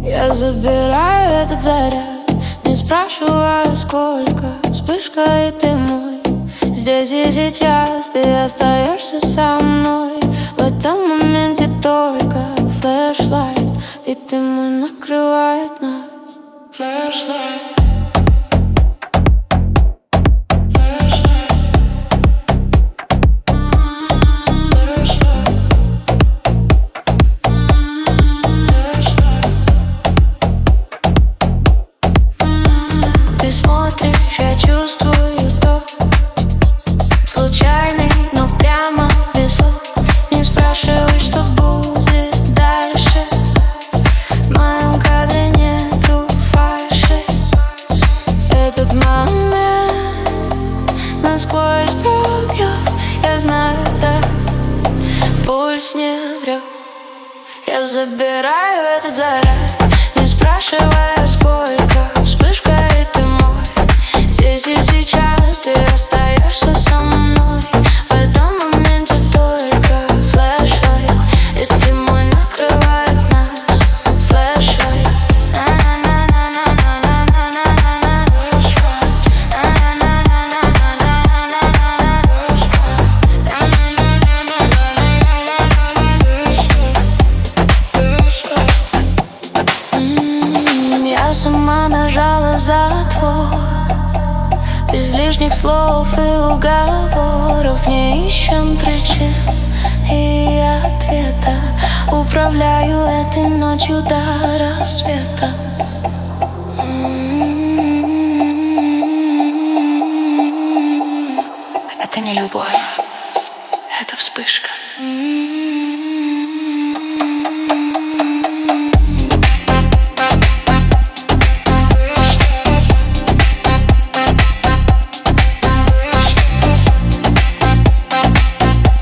Я забираю этот заряд, не спрашивая сколько. Вспышка, и ты мой. Здесь и сейчас ты остаешься со мной. В этом моменте только флэшлайт, и ты мой, накрывает нас. Флэшлайт. Ты смотришь, я чувствую то случайный, но прямо в висок. Не спрашивай, что будет дальше. В моем кадре нету фальши. Этот момент насквозь пробьет. Я знаю, да, пульс не врет. Я забираю этот заряд, не спрашивая сколько. Вспышка, и ты мой. Здесь и сейчас ты остаешься со мной. В этом моменте только флэшлайт, и ты мой, накрывает нас. Флэшлайт. Я сама нажала затвор, без лишних слов и уговоров. Не ищем причин и ответа. Управляю этой ночью до рассвета. Это не любовь, это вспышка.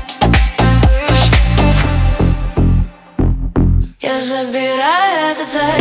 Я забираю этот заряд.